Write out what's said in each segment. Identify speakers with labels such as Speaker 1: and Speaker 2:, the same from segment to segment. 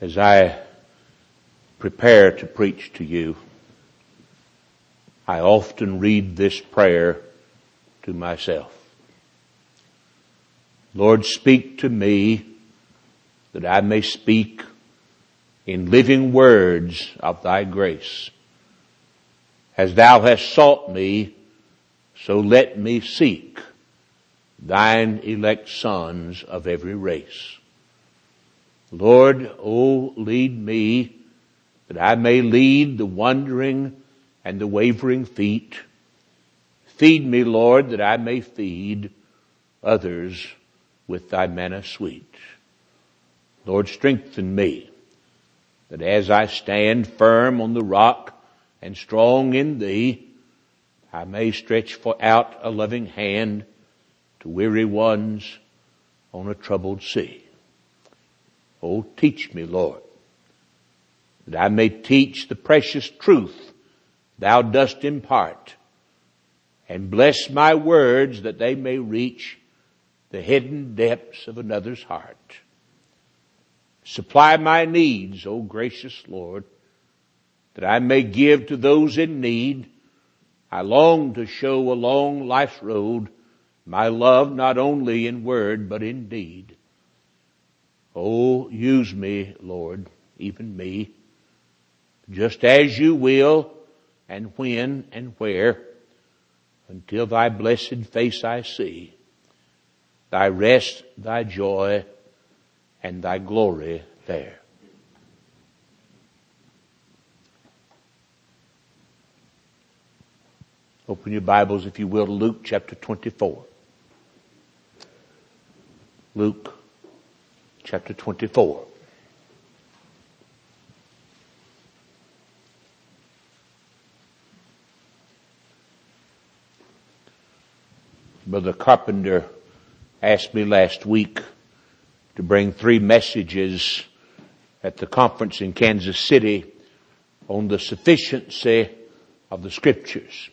Speaker 1: As I prepare to preach to you, I often read this prayer to myself. Lord, speak to me that I may speak in living words of thy grace. As thou hast sought me, so let me seek thine elect sons of every race. Lord, lead me that I may lead the wandering and the wavering feet. Feed me, Lord, that I may feed others with thy manna sweet. Lord, strengthen me that as I stand firm on the rock and strong in thee, I may stretch out a loving hand to weary ones on a troubled sea. Oh, teach me, Lord, that I may teach the precious truth thou dost impart, and bless my words that they may reach the hidden depths of another's heart. Supply my needs, O gracious Lord, that I may give to those in need. I long to show along life's road my love not only in word but in deed. Oh, use me, Lord, even me, just as you will, and when and where, until thy blessed face I see, thy rest, thy joy, and thy glory there. Open your Bibles, if you will, to Luke chapter 24. Luke chapter 24. Brother Carpenter asked me last week to bring 3 messages at the conference in Kansas City on the sufficiency of the Scriptures.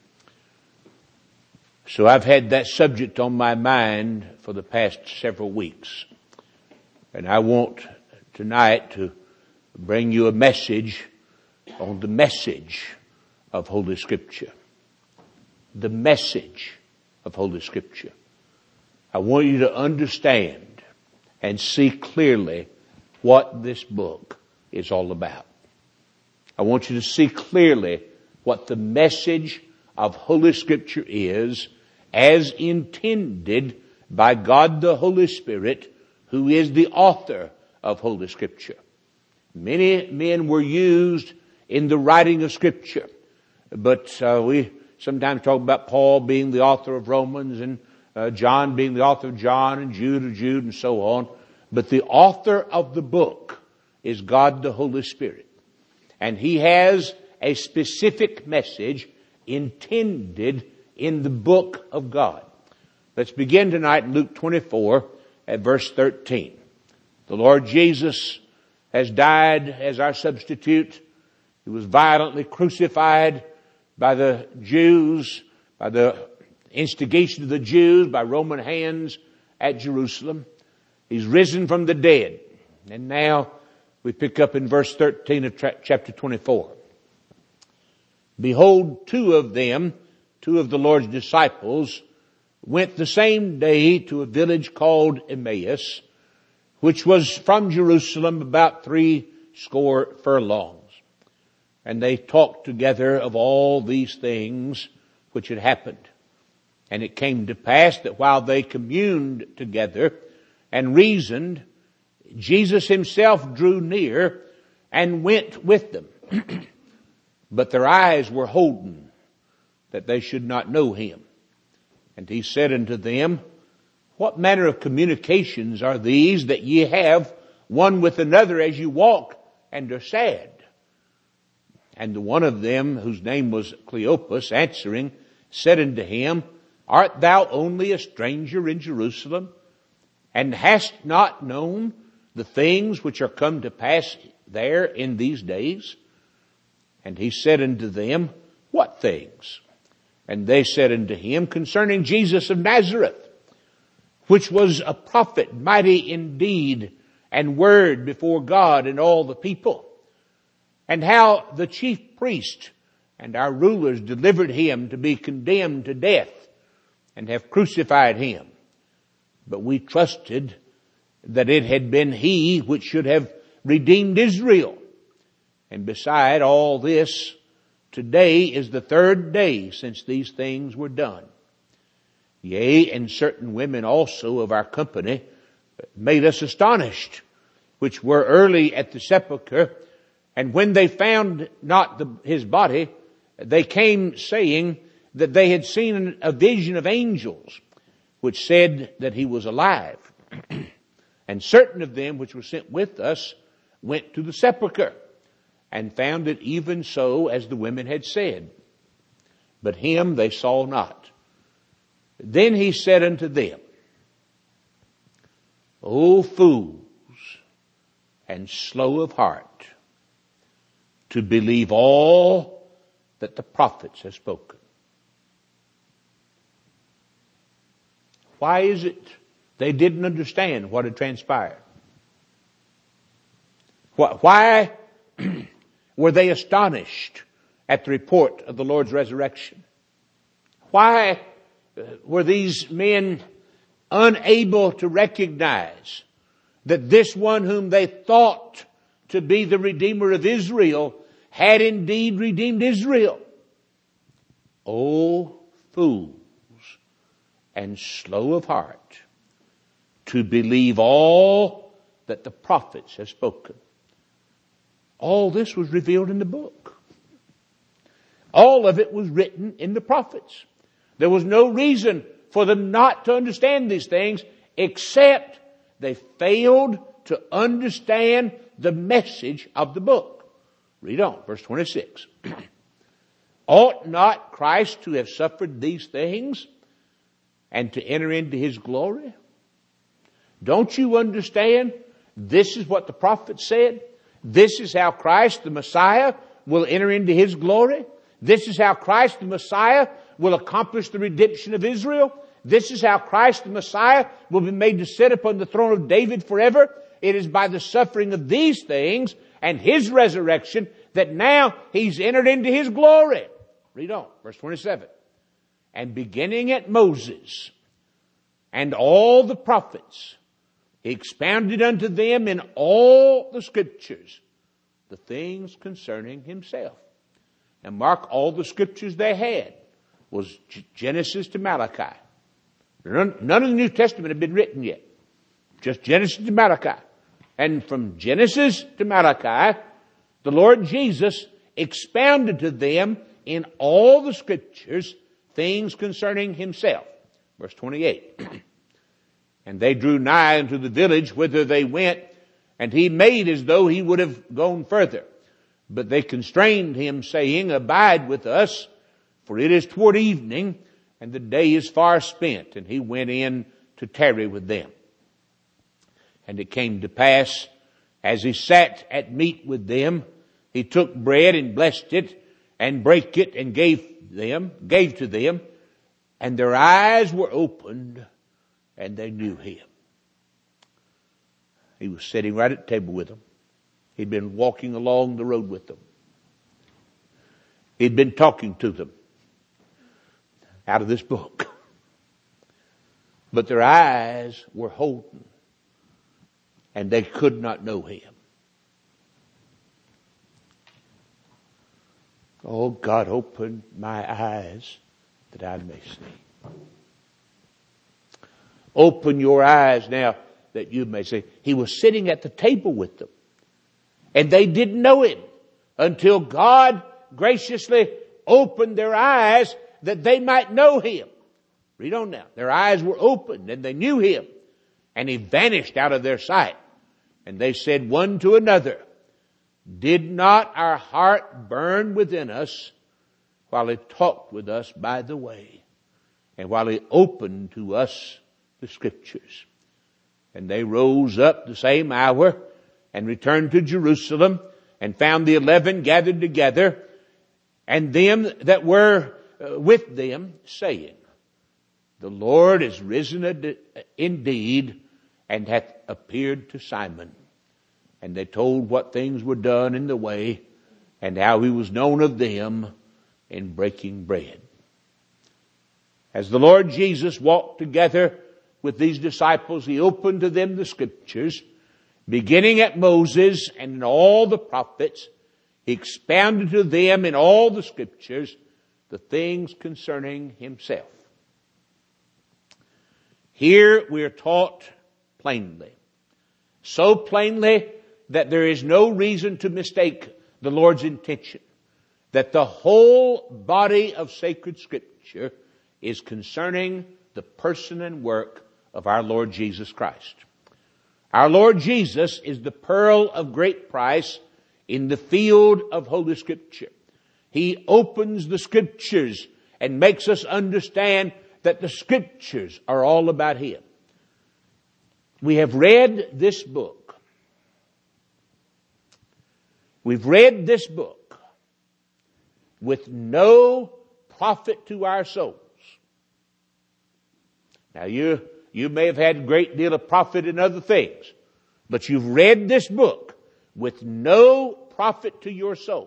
Speaker 1: So I've had that subject on my mind for the past several weeks. And I want tonight to bring you a message on the message of Holy Scripture. The message of Holy Scripture. I want you to understand and see clearly what this book is all about. I want you to see clearly what the message of Holy Scripture is, as intended by God the Holy Spirit, who is the author of Holy Scripture. Many men were used in the writing of Scripture, but we sometimes talk about Paul being the author of Romans, and John being the author of John, and Jude of Jude, and so on. But the author of the book is God the Holy Spirit. And He has a specific message intended in the book of God. Let's begin tonight in Luke 24 at verse 13. The Lord Jesus has died as our substitute. He was violently crucified by the Jews, by the instigation of the Jews, by Roman hands at Jerusalem. He's risen from the dead. And now we pick up in verse 13 of chapter 24. Behold, 2 of them, 2 of the Lord's disciples, went the same day to a village called Emmaus, which was from Jerusalem about 60 furlongs. And they talked together of all these things which had happened. And it came to pass that while they communed together and reasoned, Jesus Himself drew near and went with them. But their eyes were holden, that they should not know Him. And He said unto them, What manner of communications are these that ye have one with another as you walk and are sad? And the one of them, whose name was Cleopas, answering, said unto him, Art thou only a stranger in Jerusalem, and hast not known the things which are come to pass there in these days? And he said unto them, What things? And they said unto him, Concerning Jesus of Nazareth, which was a prophet, mighty in deed and word before God and all the people, and how the chief priest and our rulers delivered him to be condemned to death and have crucified him. But we trusted that it had been he which should have redeemed Israel. And beside all this, today is the third day since these things were done. Yea, and certain women also of our company made us astonished, which were early at the sepulchre. And when they found not his body, they came saying that they had seen a vision of angels, which said that he was alive. And certain of them which were sent with us went to the sepulchre, and found it even so as the women had said. But him they saw not. Then he said unto them, O fools, and slow of heart, to believe all that the prophets have spoken. Why is it they didn't understand what had transpired? Why were they astonished at the report of the Lord's resurrection? Why were these men unable to recognize that this one whom they thought to be the Redeemer of Israel had indeed redeemed Israel? O fools, and slow of heart, to believe all that the prophets have spoken. All this was revealed in the book. All of it was written in the prophets. There was no reason for them not to understand these things, except they failed to understand the message of the book. Read on, verse 26. Ought not Christ to have suffered these things and to enter into his glory? Don't you understand? This is what the prophet said. This is how Christ the Messiah will enter into his glory. This is how Christ the Messiah will accomplish the redemption of Israel. This is how Christ the Messiah will be made to sit upon the throne of David forever. It is by the suffering of these things and his resurrection that now he's entered into his glory. Read on, verse 27. And beginning at Moses and all the prophets, he expounded unto them in all the scriptures the things concerning himself. And mark, all the scriptures they had was Genesis to Malachi. None of the New Testament had been written yet. Just Genesis to Malachi. And from Genesis to Malachi, the Lord Jesus expounded to them in all the scriptures things concerning himself. Verse 28. And they drew nigh unto the village whither they went, and he made as though he would have gone further. But they constrained him, saying, Abide with us, for it is toward evening, and the day is far spent. And he went in to tarry with them. And it came to pass, as he sat at meat with them, he took bread and blessed it, and brake it, and gave to them, and their eyes were opened, and they knew him. He was sitting right at the table with them. He'd been walking along the road with them. He'd been talking to them out of this book. But their eyes were holden, and they could not know him. Oh, God, open my eyes that I may see. Open your eyes now that you may see. He was sitting at the table with them, and they didn't know him until God graciously opened their eyes that they might know him. Read on now. Their eyes were opened and they knew him, and he vanished out of their sight. And they said one to another, Did not our heart burn within us while he talked with us by the way, and while he opened to us the scriptures? And they rose up the same hour and returned to Jerusalem, and found the 11 gathered together, and them that were with them, saying, The Lord is risen indeed, and hath appeared to Simon. And they told what things were done in the way and how he was known of them in breaking bread. As the Lord Jesus walked together with these disciples, he opened to them the Scriptures, beginning at Moses and in all the prophets. He expounded to them in all the Scriptures the things concerning himself. Here we are taught plainly, so plainly that there is no reason to mistake the Lord's intention, that the whole body of sacred Scripture is concerning the person and work of our Lord Jesus Christ. Our Lord Jesus is the pearl of great price in the field of Holy Scripture. He opens the Scriptures and makes us understand that the Scriptures are all about Him. We have read this book. We've read this book with no profit to our souls. Now you may have had a great deal of profit in other things, but you've read this book with no profit to your soul.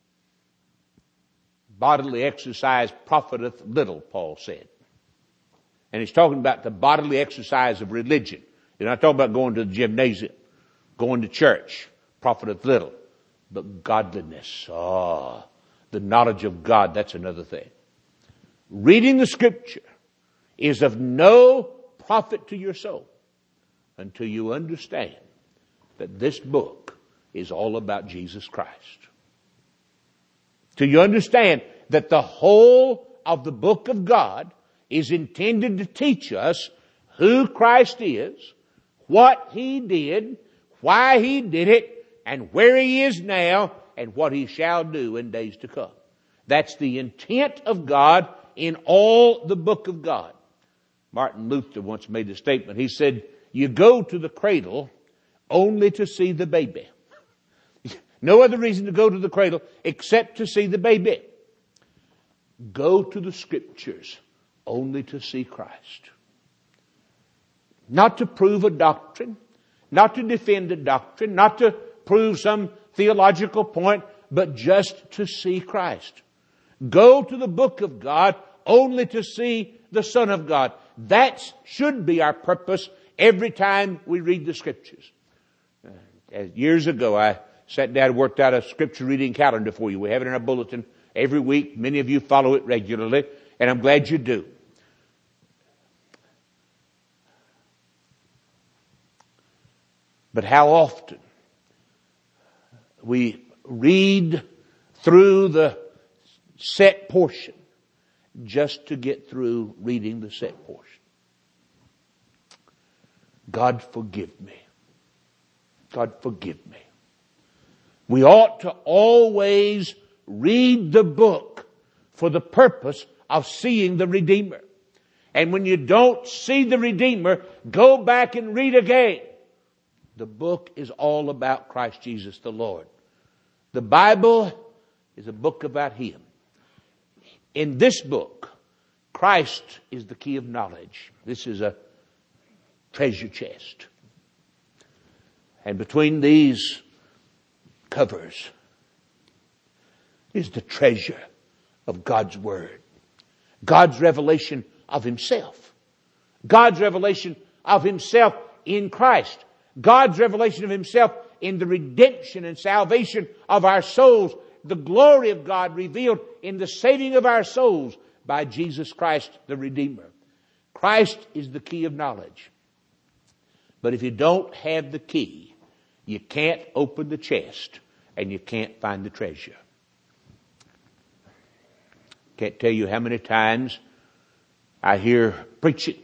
Speaker 1: Bodily exercise profiteth little, Paul said. And he's talking about the bodily exercise of religion. He's not talking about going to the gymnasium, going to church, profiteth little. But godliness, the knowledge of God, that's another thing. Reading the Scripture is of no profit to your soul until you understand that this book is all about Jesus Christ. Till you understand that the whole of the book of God is intended to teach us who Christ is, what He did, why He did it, and where He is now, and what He shall do in days to come. That's the intent of God in all the book of God. Martin Luther once made a statement. He said, you go to the cradle only to see the baby. No other reason to go to the cradle except to see the baby. Go to the Scriptures only to see Christ. Not to prove a doctrine, not to defend a doctrine, not to prove some theological point, but just to see Christ. Go to the book of God only to see the Son of God. That should be our purpose every time we read the Scriptures. Years ago, I sat down and worked out a Scripture reading calendar for you. We have it in our bulletin every week. Many of you follow it regularly, and I'm glad you do. But how often we read through the set portion just to get through reading the set portion. God forgive me. God forgive me. We ought to always read the book for the purpose of seeing the Redeemer. And when you don't see the Redeemer, go back and read again. The book is all about Christ Jesus the Lord. The Bible is a book about Him. In this book, Christ is the key of knowledge. This is a treasure chest. And between these covers is the treasure of God's Word. God's revelation of Himself. God's revelation of Himself in Christ. God's revelation of Himself in the redemption and salvation of our souls. The glory of God revealed in the saving of our souls by Jesus Christ the Redeemer. Christ is the key of knowledge. But if you don't have the key, you can't open the chest and you can't find the treasure. Can't tell you how many times I hear preaching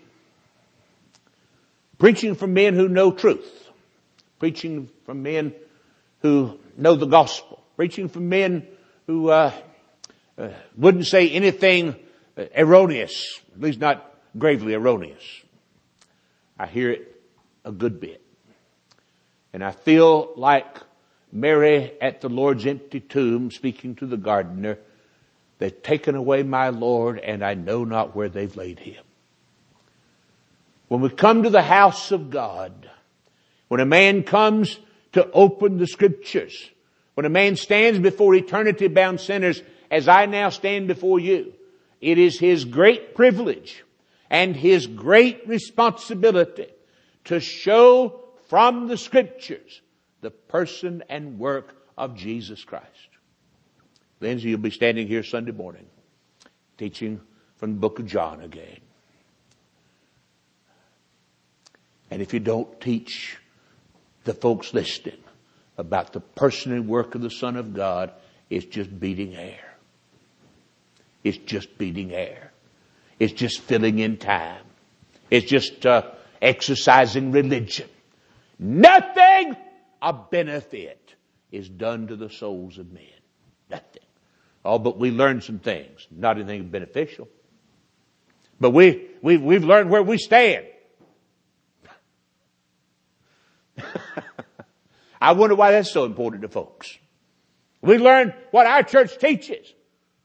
Speaker 1: from men who know truth. Preaching from men who know the gospel. Preaching from men who wouldn't say anything erroneous, at least not gravely erroneous. I hear it a good bit. And I feel like Mary at the Lord's empty tomb speaking to the gardener, they've taken away my Lord and I know not where they've laid Him. When we come to the house of God, when a man comes to open the Scriptures. When a man stands before eternity-bound sinners, as I now stand before you, it is his great privilege and his great responsibility to show from the Scriptures the person and work of Jesus Christ. Lindsay, you'll be standing here Sunday morning teaching from the book of John again. And if you don't teach the folks listening about the person and work of the Son of God, it's just beating air. It's just beating air. It's just filling in time. It's just exercising religion. Nothing of benefit is done to the souls of men. Nothing. Oh, but we learned some things. Not anything beneficial. But we've learned where we stand. I wonder why that's so important to folks. We learned what our church teaches.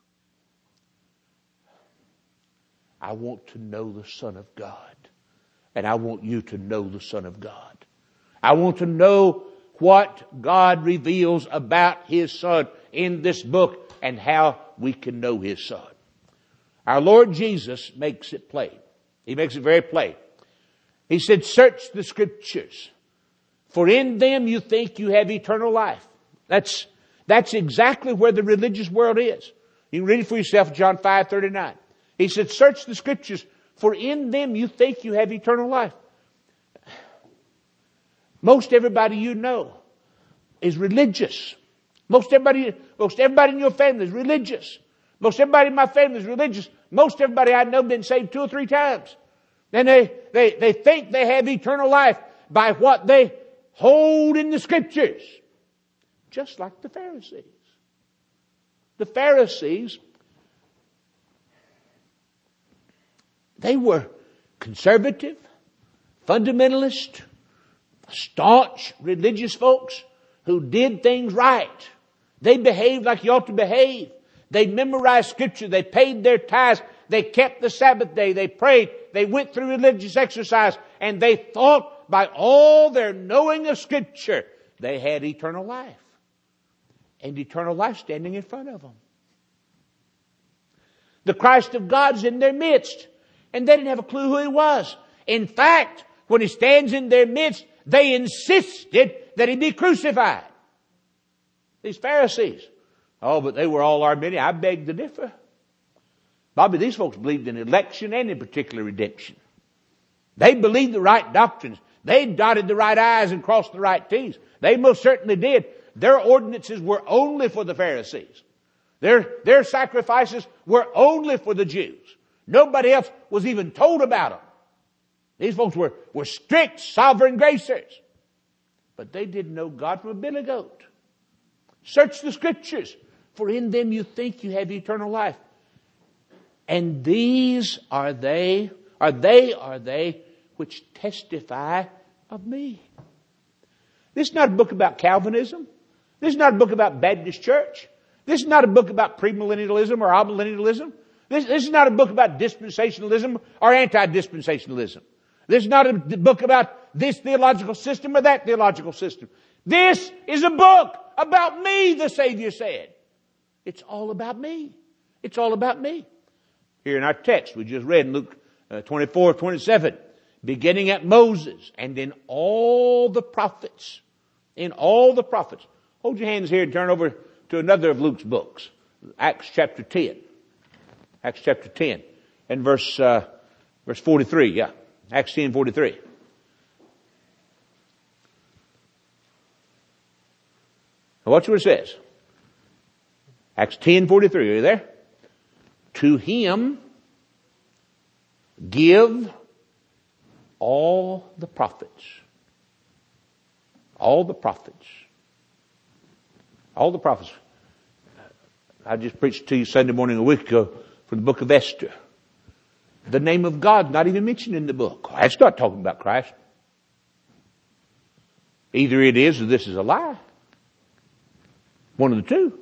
Speaker 1: I want to know the Son of God. And I want you to know the Son of God. I want to know what God reveals about His Son in this book and how we can know His Son. Our Lord Jesus makes it plain. He makes it very plain. He said, search the Scriptures, for in them you think you have eternal life. That's exactly where the religious world is. You can read it for yourself, John 5:39. He said, search the Scriptures, for in them you think you have eternal life. Most everybody you know is religious. Most everybody in your family is religious. Most everybody in my family is religious. Most everybody I know has been saved 2 or 3 times. And they think they have eternal life by what they hold in the Scriptures. Just like the Pharisees. The Pharisees, they were conservative, fundamentalist, staunch religious folks who did things right. They behaved like you ought to behave. They memorized Scripture. They paid their tithes. They kept the Sabbath day. They prayed. They went through religious exercise. And they thought by all their knowing of Scripture, they had eternal life. And eternal life standing in front of them. The Christ of God's in their midst. And they didn't have a clue who He was. In fact, when He stands in their midst, they insisted that He be crucified. These Pharisees. Oh, but they were all Arminian. I beg to differ. Bobby, these folks believed in election and in particular redemption. They believed the right doctrines. They dotted the right I's and crossed the right T's. They most certainly did. Their ordinances were only for the Pharisees. Their sacrifices were only for the Jews. Nobody else was even told about them. These folks were strict sovereign gracers. But they didn't know God from a billy goat. Search the Scriptures, for in them you think you have eternal life. And these are they which testify of me. This is not a book about Calvinism. This is not a book about Baptist Church. This is not a book about premillennialism or amillennialism. This is not a book about dispensationalism or anti-dispensationalism. This is not a book about this theological system or that theological system. This is a book about me, the Savior said. It's all about me. It's all about me. Here in our text we just read in Luke 24:27, beginning at Moses and in all the prophets. In all the prophets. Hold your hands here and turn over to another of Luke's books. Acts chapter 10. Acts chapter 10 and verse 43. Yeah. Acts 10:43. Now watch what it says. Acts 10:43. Are you there? To Him give all the prophets. All the prophets. All the prophets. I just preached to you Sunday morning a week ago from the book of Esther. The name of God not even mentioned in the book. That's not talking about Christ. Either it is or this is a lie. One of the two.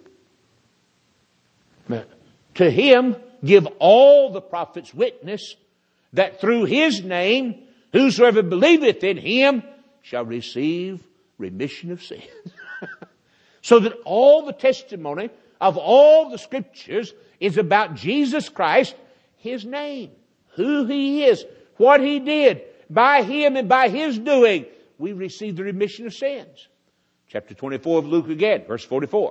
Speaker 1: To Him give all the prophets witness that through His name whosoever believeth in Him shall receive remission of sins. So that all the testimony of all the Scriptures is about Jesus Christ, His name, who He is, what He did. By Him and by His doing, we receive the remission of sins. Chapter 24 of Luke again, verse 44.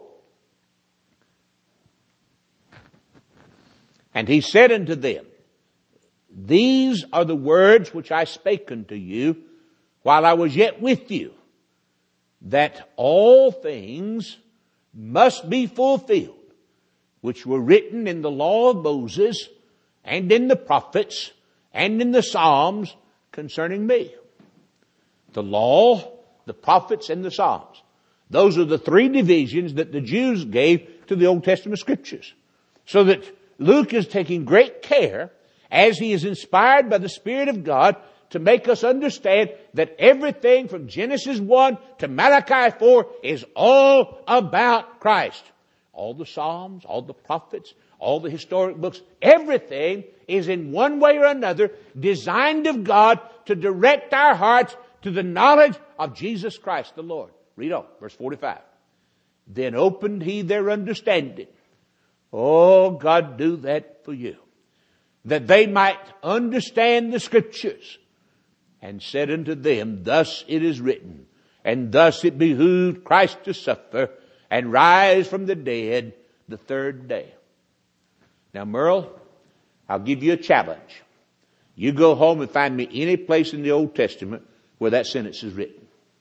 Speaker 1: And He said unto them, These are the words which I spake unto you while I was yet with you, that all things must be fulfilled, which were written in the law of Moses, and in the prophets, and in the Psalms concerning me. The law, the prophets, and the Psalms. Those are the three divisions that the Jews gave to the Old Testament Scriptures. So that Luke is taking great care, as he is inspired by the Spirit of God, to make us understand that everything from Genesis 1 to Malachi 4 is all about Christ. All the Psalms, all the prophets, all the historic books, everything is in one way or another designed of God to direct our hearts to the knowledge of Jesus Christ the Lord. Read on, verse 45. Then opened He their understanding. Oh, God, do that for you. That they might understand the Scriptures. And said unto them, Thus it is written, and thus it behooved Christ to suffer and rise from the dead the third day. Now, Merle, I'll give you a challenge. You go home and find me any place in the Old Testament where that sentence is written.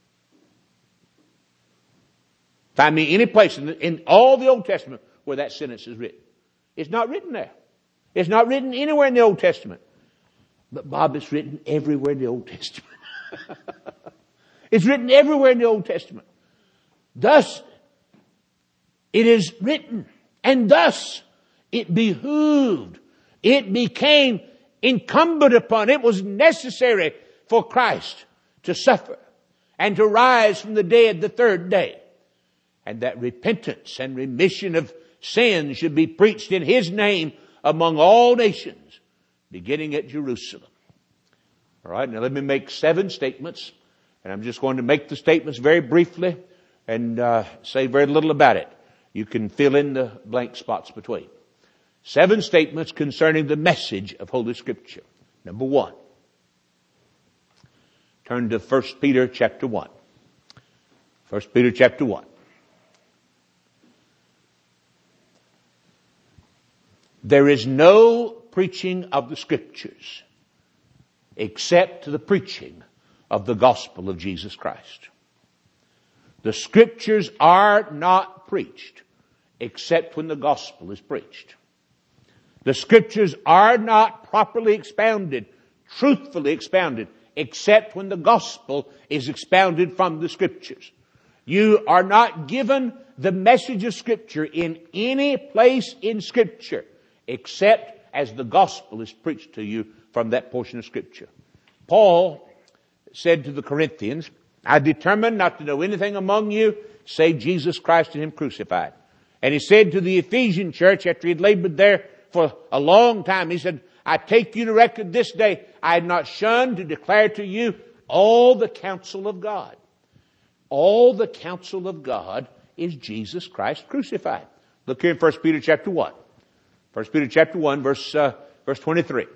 Speaker 1: Find me any place in all the Old Testament where that sentence is written. It's not written there. It's not written anywhere in the Old Testament. But Bob, it's written everywhere in the Old Testament. It's written everywhere in the Old Testament. Thus it is written, and thus it behooved. It became incumbent upon. It was necessary for Christ to suffer and to rise from the dead the third day. And that repentance and remission of sins should be preached in His name among all nations, beginning at Jerusalem. All right, now let me make 7 statements. And I'm just going to make the statements very briefly and say very little about it. You can fill in the blank spots between. 7 statements concerning the message of Holy Scripture. Number 1. Turn to 1 Peter chapter 1. 1 Peter chapter 1. There is no preaching of the Scriptures except the preaching of the gospel of Jesus Christ. The Scriptures are not preached except when the gospel is preached. The Scriptures are not properly expounded, truthfully expounded, except when the gospel is expounded from the Scriptures. You are not given the message of Scripture in any place in Scripture except as the gospel is preached to you from that portion of Scripture. Paul said to the Corinthians, I determined not to know anything among you save Jesus Christ and Him crucified. And he said to the Ephesian church after he had labored there for a long time, he said, I take you to record this day, I had not shunned to declare to you all the counsel of God. All the counsel of God is Jesus Christ crucified. Look here in 1 Peter chapter 1. 1 Peter chapter 1, verse 23.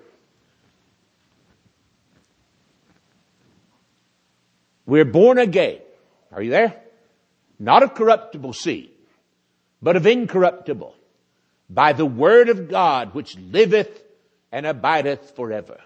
Speaker 1: We're born again. Are you there? Not of corruptible seed, but of incorruptible, by the word of God which liveth and abideth forever.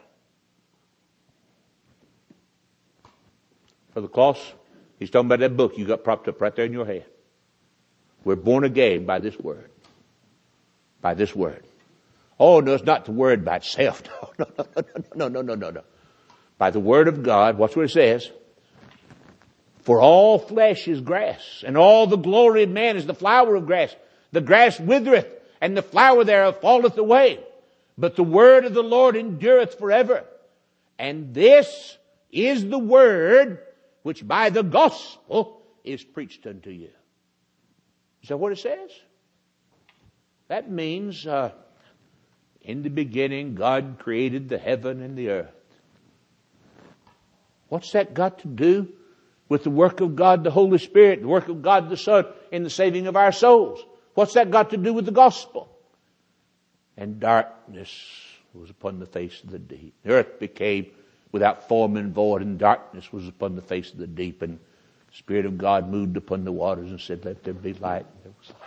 Speaker 1: For the cross, he's talking about that book you got propped up right there in your hand. We're born again by this word. By this word. Oh, no, it's not the word by itself. No. By the word of God, watch what it says. For all flesh is grass, and all the glory of man is the flower of grass. The grass withereth, and the flower thereof falleth away. But the word of the Lord endureth forever. And this is the word which by the gospel is preached unto you. Is that what it says? That means, in the beginning, God created the heaven and the earth. What's that got to do with the work of God the Holy Spirit, the work of God the Son in the saving of our souls. What's that got to do with the gospel? And darkness was upon the face of the deep. The earth became without form and void, and darkness was upon the face of the deep. And the Spirit of God moved upon the waters and said, let there be light. And there was light.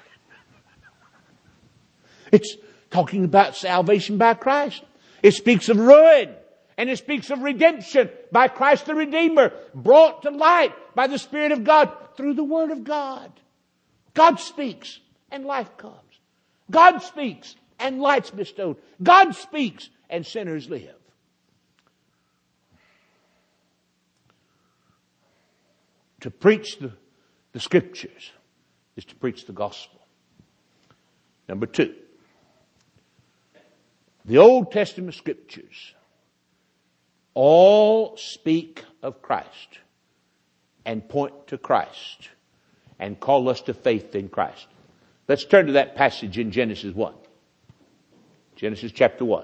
Speaker 1: It's talking about salvation by Christ. It speaks of ruin. And it speaks of redemption by Christ the Redeemer, brought to light by the Spirit of God through the Word of God. God speaks and life comes. God speaks and light's bestowed. God speaks and sinners live. To preach the Scriptures is to preach the gospel. Number 2, the Old Testament Scriptures all speak of Christ and point to Christ and call us to faith in Christ. Let's turn to that passage in Genesis 1. Genesis chapter 1.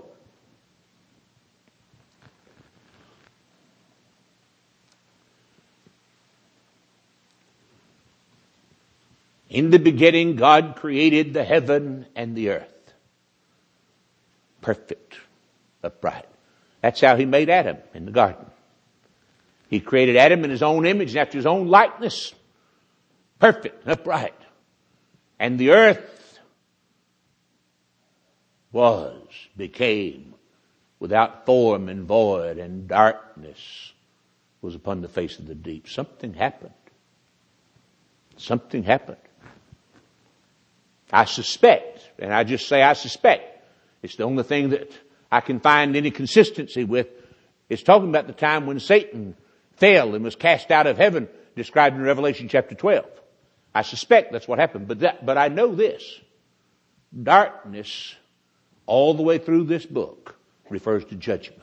Speaker 1: In the beginning, God created the heaven and the earth. Perfect, upright. That's how He made Adam in the garden. He created Adam in His own image and after His own likeness. Perfect, upright. And the earth became without form and void, and darkness was upon the face of the deep. Something happened. Something happened. I suspect, and I just say I suspect, it's the only thing that I can find any consistency with. It's talking about the time when Satan fell and was cast out of heaven, described in Revelation chapter 12. I suspect that's what happened, but I know this. Darkness, all the way through this book, refers to judgment.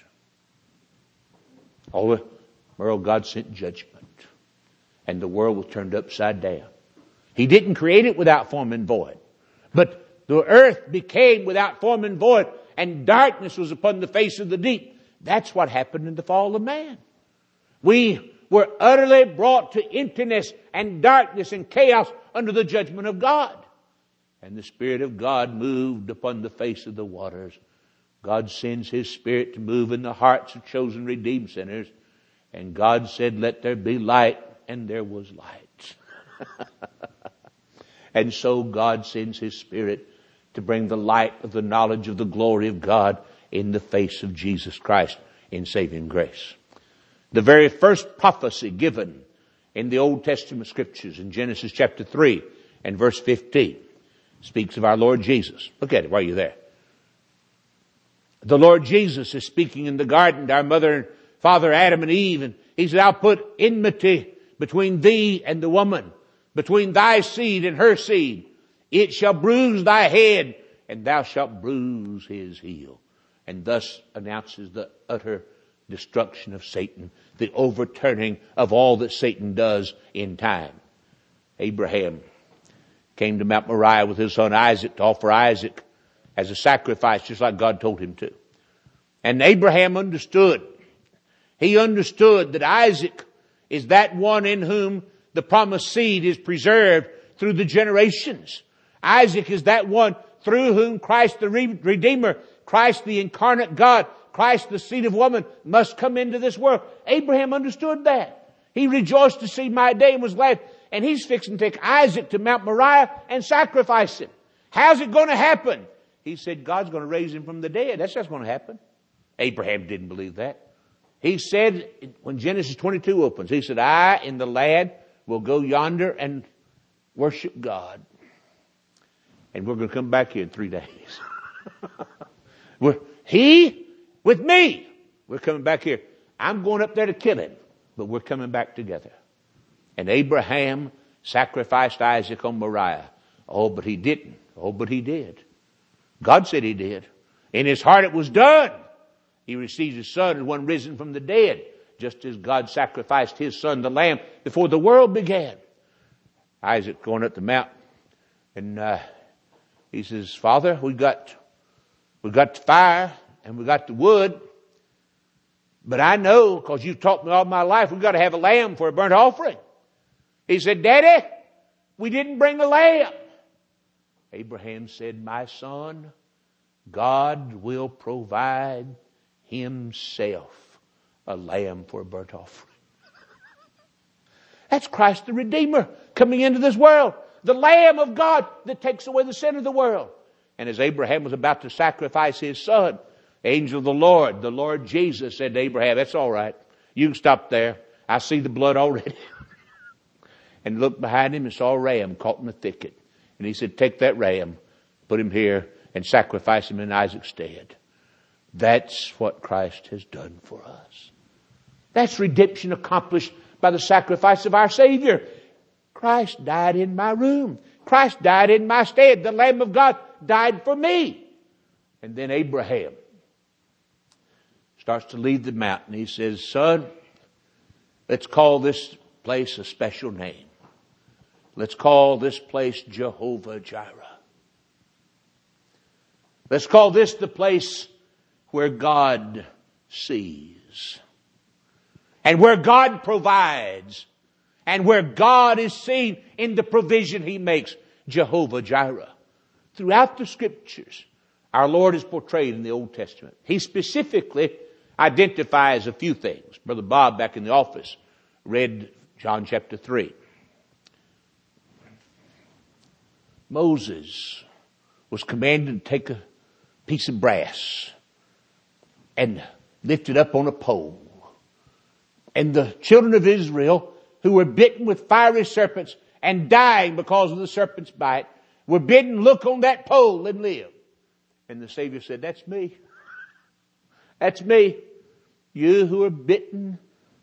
Speaker 1: All the world, God sent judgment. And the world was turned upside down. He didn't create it without form and void. But the earth became without form and void, and darkness was upon the face of the deep. That's what happened in the fall of man. We were utterly brought to emptiness and darkness and chaos under the judgment of God. And the Spirit of God moved upon the face of the waters. God sends His Spirit to move in the hearts of chosen redeemed sinners. And God said, let there be light, and there was light. And so God sends His Spirit to bring the light of the knowledge of the glory of God in the face of Jesus Christ in saving grace. The very first prophecy given in the Old Testament Scriptures in Genesis chapter 3 and verse 15 speaks of our Lord Jesus. Look at it while you're there. The Lord Jesus is speaking in the garden to our mother and father Adam and Eve, and He said, I'll put enmity between thee and the woman, between thy seed and her seed. It shall bruise thy head, and thou shalt bruise his heel. And thus announces the utter destruction of Satan, the overturning of all that Satan does in time. Abraham came to Mount Moriah with his son Isaac to offer Isaac as a sacrifice, just like God told him to. And Abraham understood. He understood that Isaac is that one in whom the promised seed is preserved through the generations. Isaac is that one through whom Christ the Redeemer, Christ the incarnate God, Christ the seed of woman must come into this world. Abraham understood that. He rejoiced to see my day and was glad. And he's fixing to take Isaac to Mount Moriah and sacrifice him. How's it going to happen? He said, God's going to raise him from the dead. That's what's going to happen. Abraham didn't believe that. He said, when Genesis 22 opens, he said, I and the lad will go yonder and worship God. And we're going to come back here in 3 days. He with me. We're coming back here. I'm going up there to kill him, but we're coming back together. And Abraham sacrificed Isaac on Moriah. Oh, but he didn't. Oh, but he did. God said he did. In his heart it was done. He received his son as one risen from the dead, just as God sacrificed his son, the lamb, before the world began. Isaac going up the mountain, and he says, Father, we got the fire and we got the wood, But I know, because you've taught me all my life, we've got to have a lamb for a burnt offering. He said, Daddy, we didn't bring a lamb. Abraham said, my son, God will provide Himself a lamb for a burnt offering. That's Christ the Redeemer coming into this world. The Lamb of God that takes away the sin of the world. And as Abraham was about to sacrifice his son, the angel of the Lord Jesus said to Abraham, that's all right. You can stop there. I see the blood already. And looked behind him and saw a ram caught in the thicket. And he said, take that ram, put him here, and sacrifice him in Isaac's stead. That's what Christ has done for us. That's redemption accomplished by the sacrifice of our Savior. Christ died in my room. Christ died in my stead. The Lamb of God died for me. And then Abraham starts to leave the mountain. He says, son, let's call this place a special name. Let's call this place Jehovah Jireh. Let's call this the place where God sees. And where God provides. And where God is seen in the provision He makes. Jehovah Jireh. Throughout the Scriptures, our Lord is portrayed in the Old Testament. He specifically identifies a few things. Brother Bob back in the office read John chapter 3. Moses was commanded to take a piece of brass and lift it up on a pole. And the children of Israel, who were bitten with fiery serpents and dying because of the serpent's bite, were bidden, look on that pole and live. And the Savior said, that's me. That's me. You who are bitten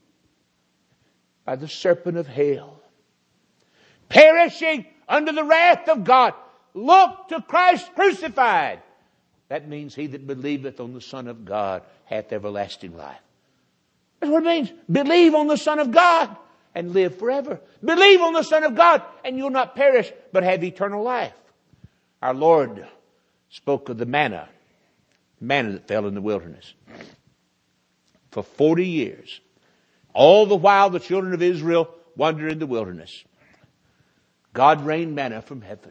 Speaker 1: by the serpent of hell, perishing under the wrath of God, look to Christ crucified. That means he that believeth on the Son of God hath everlasting life. That's what it means. Believe on the Son of God and live forever. Believe on the Son of God and you'll not perish but have eternal life. Our Lord spoke of the manna that fell in the wilderness. For 40 years, all the while the children of Israel wandered in the wilderness, God rained manna from heaven.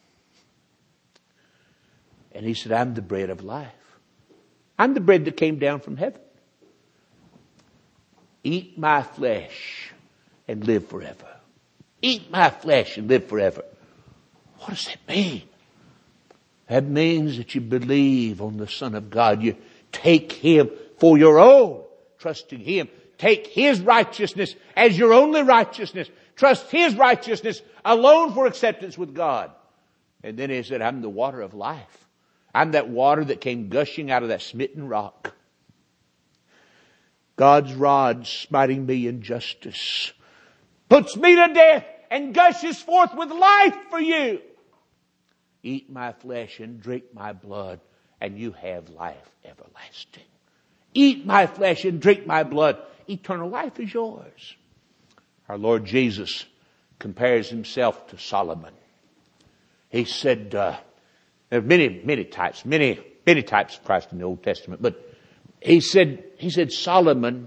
Speaker 1: And He said, I'm the bread of life. I'm the bread that came down from heaven. Eat my flesh and live forever. Eat my flesh and live forever. What does that mean? That means that you believe on the Son of God. You take Him for your own, trusting Him. Take His righteousness as your only righteousness. Trust His righteousness alone for acceptance with God. And then He said, I'm the water of life. I'm that water that came gushing out of that smitten rock. God's rod smiting me in justice puts me to death and gushes forth with life for you. Eat my flesh and drink my blood and you have life everlasting. Eat my flesh and drink my blood. Eternal life is yours. Our Lord Jesus compares Himself to Solomon. He said, there are many types of Christ in the Old Testament, but he said Solomon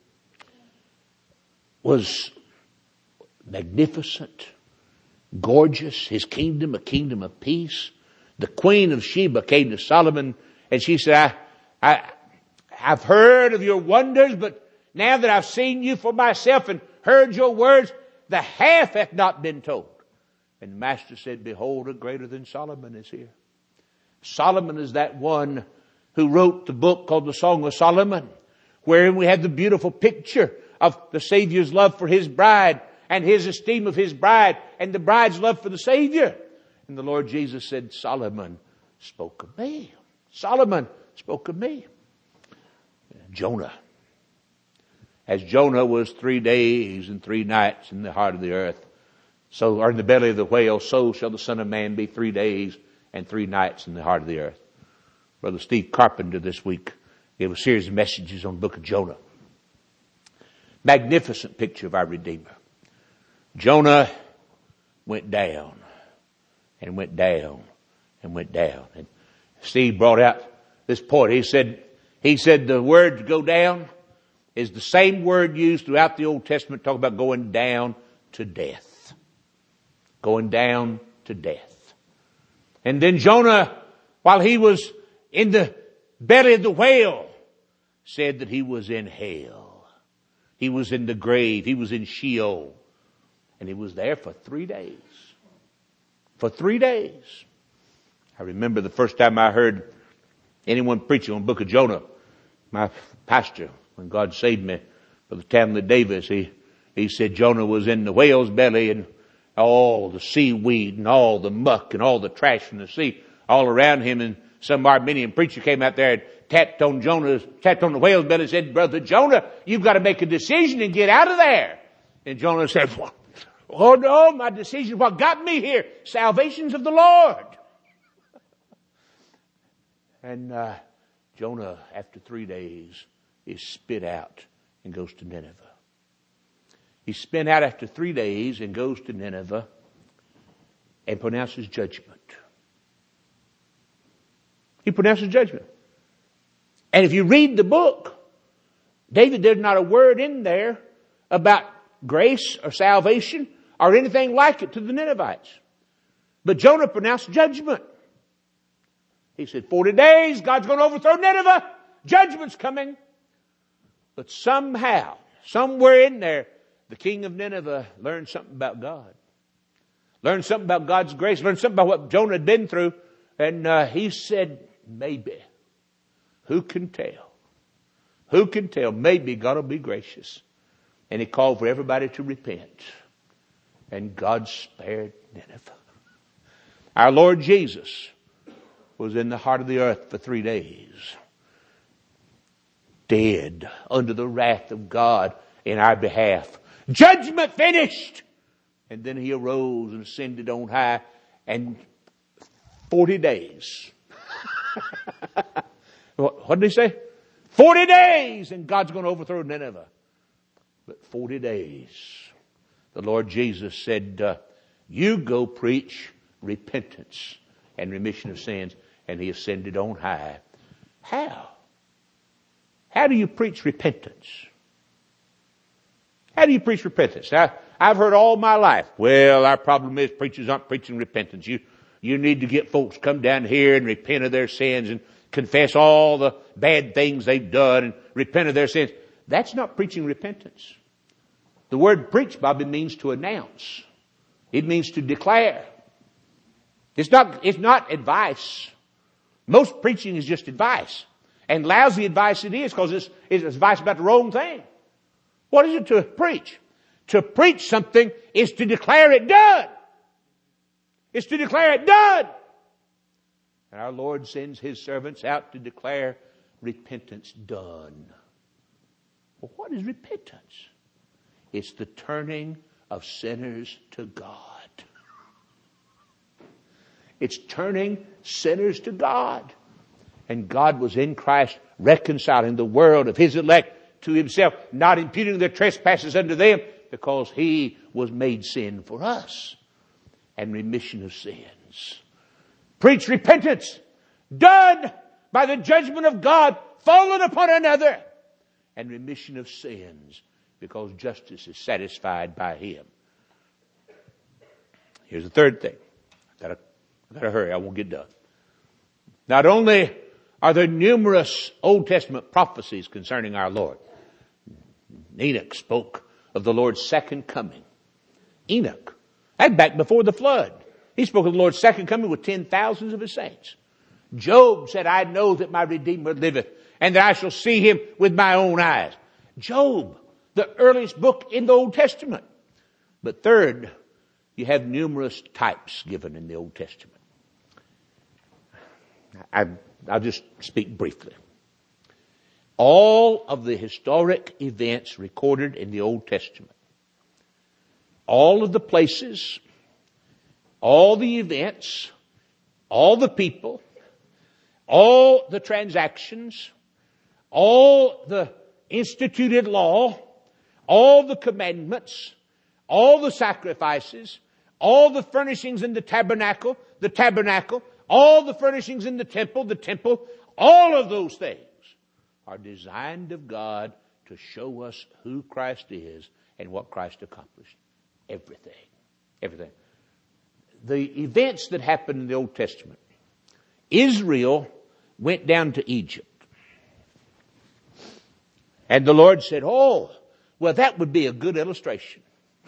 Speaker 1: was magnificent, gorgeous, his kingdom, a kingdom of peace. The Queen of Sheba came to Solomon and she said, I've heard of your wonders, but now that I've seen you for myself and heard your words, the half hath not been told. And the Master said, behold, a greater than Solomon is here. Solomon is that one who wrote the book called the Song of Solomon, wherein we have the beautiful picture of the Savior's love for His bride and His esteem of His bride and the bride's love for the Savior. And the Lord Jesus said, Solomon spoke of me. Solomon spoke of me. Jonah. As Jonah was 3 days and 3 nights in the heart of the earth, or in the belly of the whale, so shall the Son of Man be 3 days and 3 nights in the heart of the earth. Brother Steve Carpenter this week gave a series of messages on the book of Jonah. Magnificent picture of our Redeemer. Jonah went down and went down and went down. And Steve brought out this point. He said the word to go down is the same word used throughout the Old Testament, talking about going down to death. Going down to death. And then Jonah, while he was in the belly of the whale, said that he was in hell. He was in the grave. He was in Sheol. And he was there for 3 days. For 3 days. I remember the first time I heard anyone preaching on the book of Jonah. My pastor, when God saved me, Brother Tamlin Davis, he said Jonah was in the whale's belly and all the seaweed and all the muck and all the trash from the sea all around him. And some Armenian preacher came out there and tapped on the whale's belly and said, Brother Jonah, you've got to make a decision and get out of there. And Jonah said, oh no, my decision, what got me here? Salvation's of the Lord. And Jonah, after 3 days, is spit out and goes to Nineveh. He's spit out after 3 days and goes to Nineveh and pronounces judgment. He pronounces judgment. And if you read the book, David, there's not a word in there about grace or salvation or anything like it to the Ninevites. But Jonah pronounced judgment. He said, 40 days, God's going to overthrow Nineveh. Judgment's coming. But somehow, somewhere in there, the king of Nineveh learned something about God. Learned something about God's grace. Learned something about what Jonah had been through. And he said, maybe. Who can tell? Who can tell? Maybe God will be gracious. And he called for everybody to repent. And God spared Nineveh. Our Lord Jesus was in the heart of the earth for 3 days. Dead under the wrath of God in our behalf. Judgment finished. And then he arose and ascended on high. And 40 days. What did he say? 40 days and God's going to overthrow Nineveh. But 40 days. The Lord Jesus said, you go preach repentance and remission of sins. And he ascended on high. How? How do you preach repentance? How do you preach repentance? Now, I've heard all my life, well, our problem is preachers aren't preaching repentance. You need to get folks come down here and repent of their sins and confess all the bad things they've done and repent of their sins. That's not preaching repentance. The word preach, Bobby, means to announce. It means to declare. It's not advice. Most preaching is just advice. And lousy advice it is because it's advice about the wrong thing. What is it to preach? To preach something is to declare it done. It's to declare it done. And our Lord sends his servants out to declare repentance done. Well, what is repentance? It's the turning of sinners to God. It's turning sinners to God. And God was in Christ reconciling the world of his elect to himself, not imputing their trespasses unto them, because he was made sin for us. And remission of sins. Preach repentance, done by the judgment of God, fallen upon another. And remission of sins, because justice is satisfied by him. Here's the third thing. I gotta hurry, I won't get done. Not only are there numerous Old Testament prophecies concerning our Lord. Enoch spoke of the Lord's second coming. Enoch. That's back before the flood. He spoke of the Lord's second coming with 10,000s of his saints. Job said, I know that my Redeemer liveth, and that I shall see him with my own eyes. Job, the earliest book in the Old Testament. But third, you have numerous types given in the Old Testament. I'll just speak briefly. All of the historic events recorded in the Old Testament, all of the places, all the events, all the people, all the transactions, all the instituted law, all the commandments, all the sacrifices, all the furnishings in the tabernacle, all the furnishings in the temple, all of those things are designed of God to show us who Christ is and what Christ accomplished. Everything. Everything. The events that happened in the Old Testament. Israel went down to Egypt. And the Lord said, oh, well, that would be a good illustration.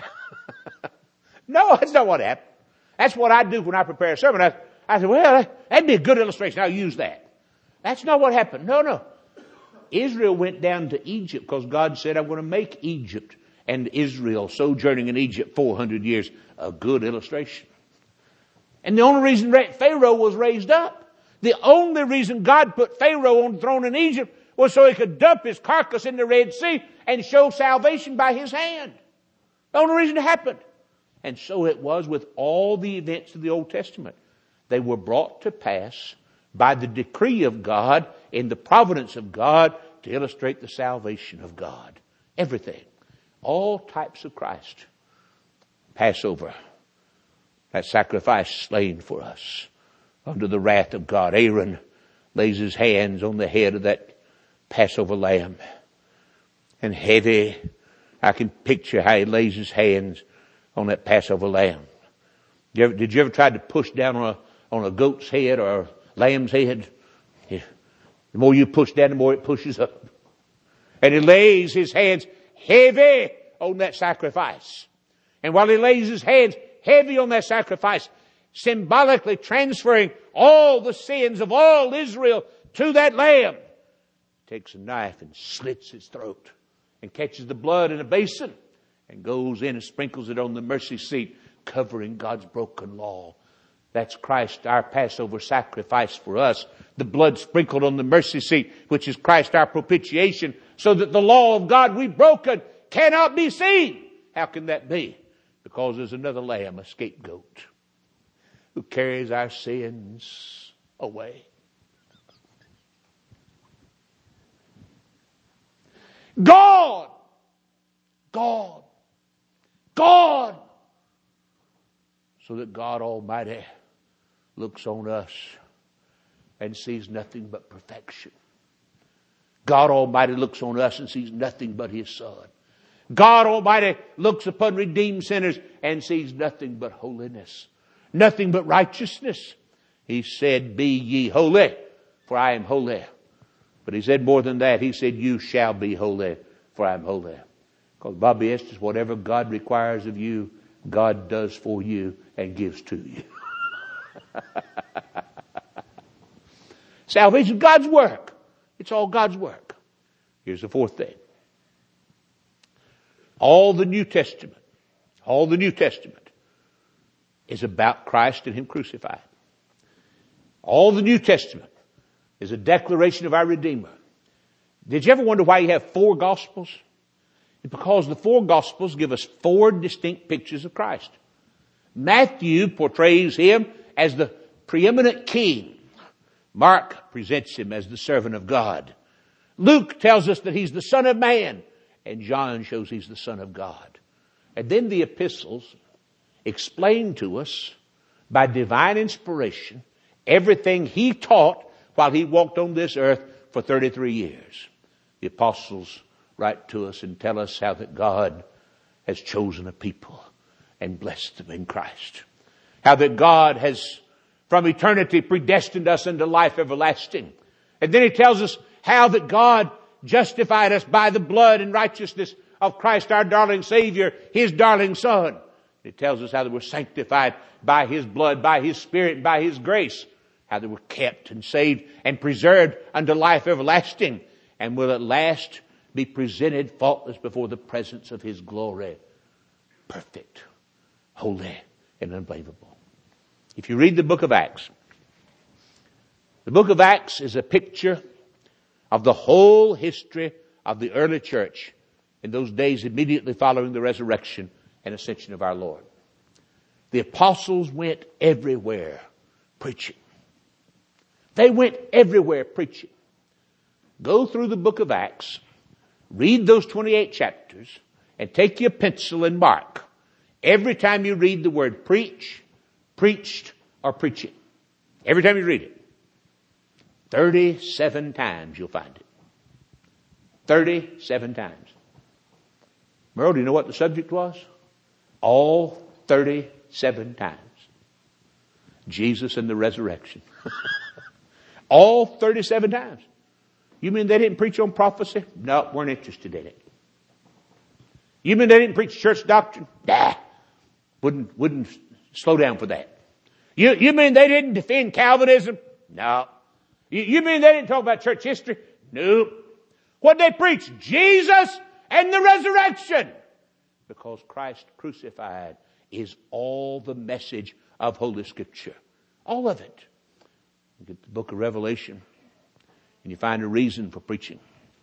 Speaker 1: No, that's not what happened. That's what I do when I prepare a sermon. I said, well, that'd be a good illustration. I'll use that. That's not what happened. No. Israel went down to Egypt because God said, I'm going to make Egypt and Israel sojourning in Egypt 400 years a good illustration. And the only reason Pharaoh was raised up, the only reason God put Pharaoh on the throne in Egypt was so he could dump his carcass in the Red Sea and show salvation by his hand. The only reason it happened. And so it was with all the events of the Old Testament. They were brought to pass by the decree of God in the providence of God to illustrate the salvation of God. Everything. All types of Christ. Passover. That sacrifice slain for us under the wrath of God. Aaron lays his hands on the head of that Passover lamb. And heavy, I can picture how he lays his hands on that Passover lamb. Did you ever try to push down on a goat's head or a lamb's head? Yeah. The more you push down, the more it pushes up. And he lays his hands heavy on that sacrifice. And while he lays his hands heavy on that sacrifice, symbolically transferring all the sins of all Israel to that lamb, takes a knife and slits its throat and catches the blood in a basin and goes in and sprinkles it on the mercy seat, covering God's broken law. That's Christ, our Passover sacrifice for us. The blood sprinkled on the mercy seat, which is Christ, our propitiation, so that the law of God we've broken cannot be seen. How can that be? Because there's another lamb, a scapegoat, who carries our sins away. God. So that God Almighty looks on us and sees nothing but perfection. God Almighty looks on us and sees nothing but His Son. God Almighty looks upon redeemed sinners and sees nothing but holiness. Nothing but righteousness. He said, be ye holy, for I am holy. But He said more than that. He said, you shall be holy, for I am holy. Because Bobby Estes, whatever God requires of you, God does for you and gives to you. Salvation is God's work. It's all God's work. Here's the fourth thing. All the New Testament is about Christ and Him crucified. All the New Testament is a declaration of our Redeemer. Did you ever wonder why you have 4 Gospels? It's because the 4 Gospels give us 4 distinct pictures of Christ. Matthew portrays Him as the preeminent king. Mark presents Him as the servant of God. Luke tells us that He's the Son of Man. And John shows He's the Son of God. And then the epistles explain to us by divine inspiration everything He taught while He walked on this earth for 33 years. The apostles write to us and tell us how that God has chosen a people and blessed them in Christ. How that God has from eternity predestined us unto life everlasting. And then He tells us how that God justified us by the blood and righteousness of Christ our darling Savior, His darling Son. It tells us how that we're sanctified by His blood, by His Spirit, and by His grace. How that we're kept and saved and preserved unto life everlasting, and will at last be presented faultless before the presence of His glory. Perfect, holy, and unblameable. If you read the book of Acts, the book of Acts is a picture of the whole history of the early church in those days immediately following the resurrection and ascension of our Lord. The apostles went everywhere preaching. They went everywhere preaching. Go through the book of Acts, read those 28 chapters, and take your pencil and mark every time you read the word preach, preached, or preaching. Every time you read it. 37 times you'll find it. 37 times. Merle, do you know what the subject was? All 37 times. Jesus and the resurrection. All 37 times. You mean they didn't preach on prophecy? No, weren't interested in it. You mean they didn't preach church doctrine? Nah. Wouldn't slow down for that. You mean they didn't defend Calvinism? No. You mean they didn't talk about church history? No. What they preach? Jesus and the resurrection. Because Christ crucified is all the message of Holy Scripture. All of it. You get the book of Revelation and you find a reason for preaching.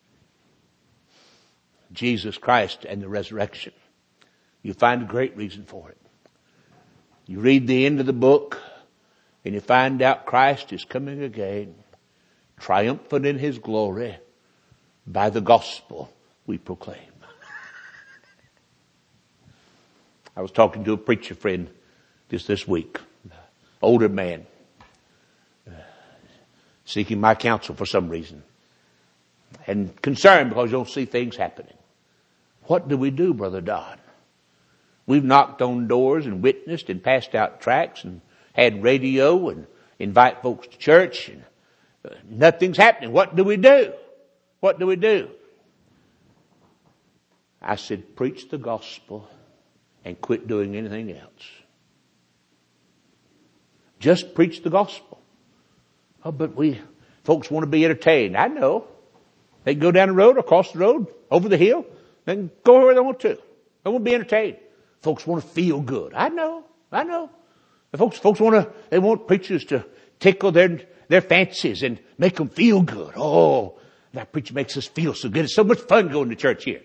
Speaker 1: Jesus Christ and the resurrection. You find a great reason for it. You read the end of the book and you find out Christ is coming again, triumphant in His glory by the gospel we proclaim. I was talking to a preacher friend just this week, older man, seeking my counsel for some reason, and concerned because you don't see things happening. What do we do, Brother Dodd? We've knocked on doors and witnessed and passed out tracts and had radio and invite folks to church, and nothing's happening. What do we do? What do we do? I said, preach the gospel and quit doing anything else. Just preach the gospel. Oh, but folks want to be entertained. I know. They can go down the road, across the road, over the hill. They can go where they want to. They want to be entertained. Folks want to feel good. I know. The folks want preachers to tickle their fancies and make them feel good. Oh, that preacher makes us feel so good. It's so much fun going to church here.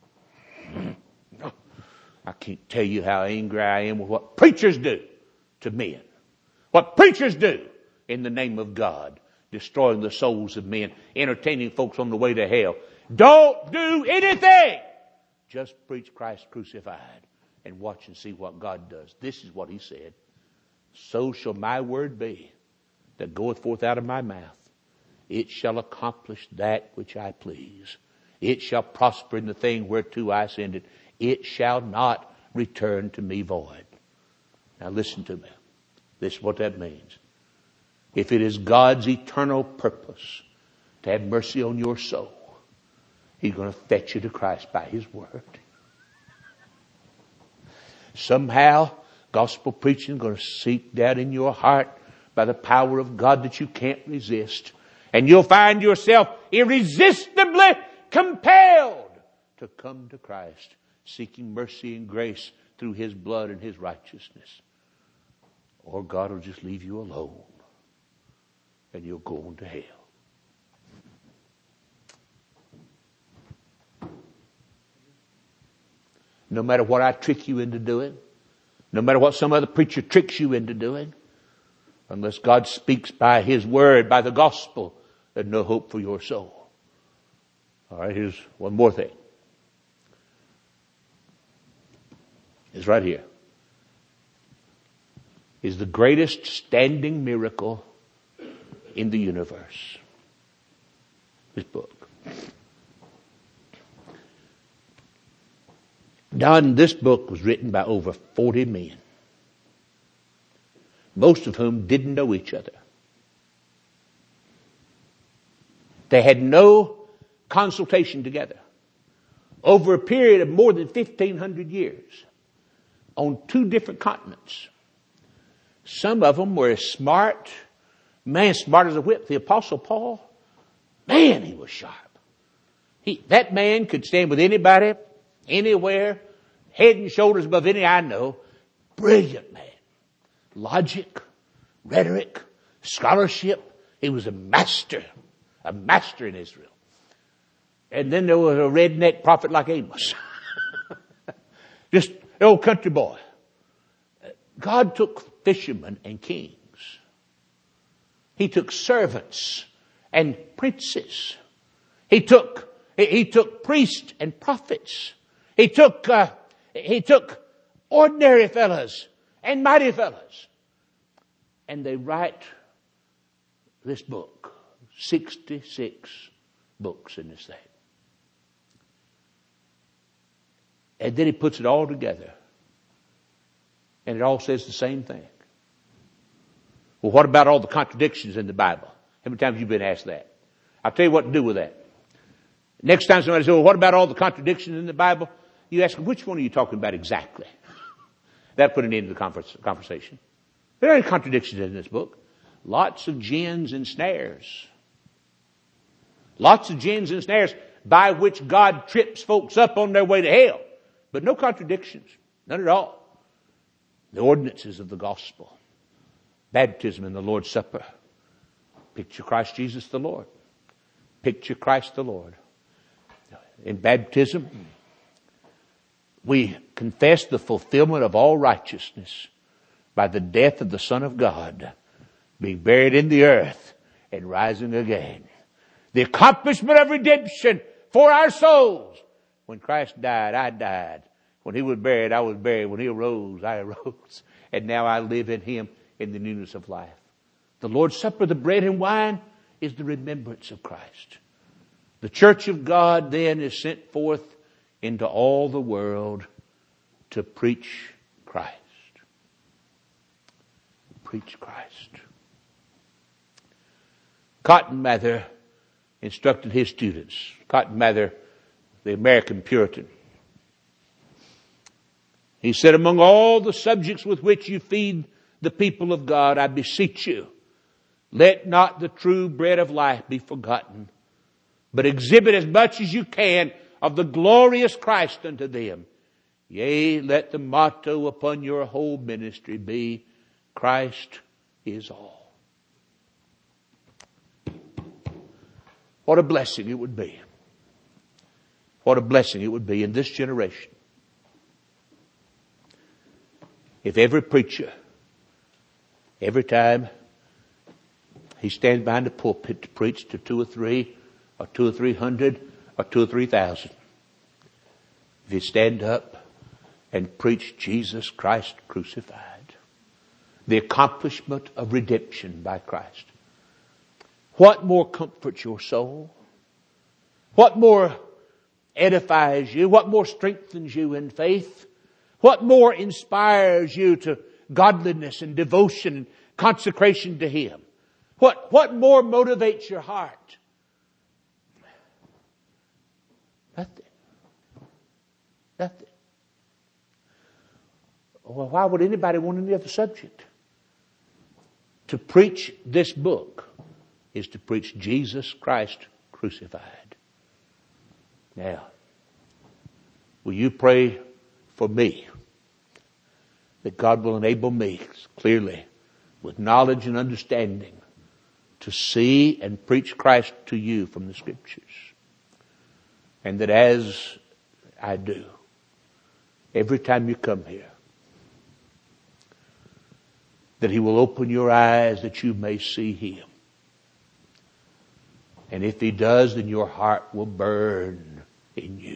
Speaker 1: I can't tell you how angry I am with what preachers do to men. What preachers do in the name of God, destroying the souls of men, entertaining folks on the way to hell. Don't do anything. Just preach Christ crucified and watch and see what God does. This is what He said. So shall my word be that goeth forth out of my mouth. It shall accomplish that which I please. It shall prosper in the thing whereto I send it. It shall not return to me void. Now listen to me. This is what that means. If it is God's eternal purpose to have mercy on your soul, He's going to fetch you to Christ by His word. Somehow, gospel preaching is going to seep down in your heart by the power of God that you can't resist. And you'll find yourself irresistibly compelled to come to Christ, seeking mercy and grace through His blood and His righteousness. Or God will just leave you alone and you'll go on to hell. No matter what I trick you into doing, no matter what some other preacher tricks you into doing, unless God speaks by His word, by the gospel, there's no hope for your soul. All right, here's one more thing. It's right here. Is the greatest standing miracle in the universe. This book. Don, this book was written by over 40 men, most of whom didn't know each other. They had no consultation together over a period of more than 1,500 years on 2 different continents. Some of them were as smart as a whip. The Apostle Paul, man, he was sharp. That man could stand with anybody, anywhere, head and shoulders above any I know. Brilliant man. Logic, rhetoric, scholarship. He was a master in Israel. And then there was a redneck prophet like Amos. Just an old country boy. God took fishermen and kings. He took servants and princes. He took priests and prophets. He took ordinary fellows and mighty fellows. And they write this book. 66 books in this thing. And then he puts it all together. And it all says the same thing. Well, what about all the contradictions in the Bible? How many times have you been asked that? I'll tell you what to do with that. Next time somebody says, well, what about all the contradictions in the Bible? You ask them, which one are you talking about exactly? That'll put an end to the conversation. There are any contradictions in this book. Lots of gins and snares. Lots of gins and snares by which God trips folks up on their way to hell. But no contradictions. None at all. The ordinances of the gospel. Baptism and the Lord's Supper. Picture Christ Jesus the Lord. Picture Christ the Lord. In baptism, we confess the fulfillment of all righteousness by the death of the Son of God, being buried in the earth and rising again. The accomplishment of redemption for our souls. When Christ died, I died. When he was buried, I was buried. When he arose, I arose. And now I live in him in the newness of life. The Lord's Supper, the bread and wine, is the remembrance of Christ. The church of God then is sent forth into all the world to preach Christ. Preach Christ. Cotton Mather instructed his students. Cotton Mather, the American Puritan. He said, among all the subjects with which you feed the people of God, I beseech you, let not the true bread of life be forgotten, but exhibit as much as you can of the glorious Christ unto them. Yea, let the motto upon your whole ministry be, Christ is all. What a blessing it would be. What a blessing it would be in this generation if every preacher, every time he stands behind the pulpit to preach to 2 or 3, or 2 or 300, or 2 or 3,000, if he stand up and preach Jesus Christ crucified, the accomplishment of redemption by Christ, what more comforts your soul? What more edifies you? What more strengthens you in faith? What more inspires you to godliness and devotion and consecration to him? What more motivates your heart? Nothing. Nothing. Well, why would anybody want any other subject? To preach this book is to preach Jesus Christ crucified. Now, will you pray for me that God will enable me clearly with knowledge and understanding to see and preach Christ to you from the Scriptures. And that as I do, every time you come here, that he will open your eyes that you may see him. And if he does, then your heart will burn in you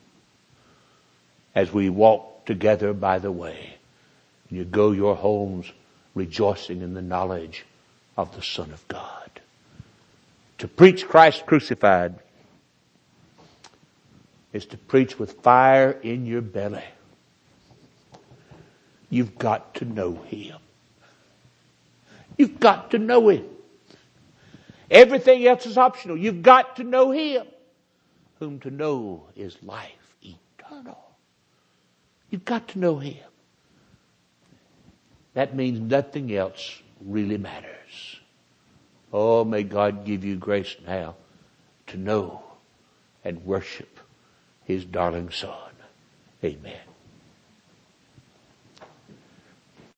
Speaker 1: as we walk together by the way. And you go your homes rejoicing in the knowledge of the Son of God. To preach Christ crucified is to preach with fire in your belly. You've got to know him. You've got to know him. Everything else is optional. You've got to know him. Whom to know is life eternal. You've got to know him. That means nothing else really matters. Oh, may God give you grace now to know and worship his darling Son. Amen.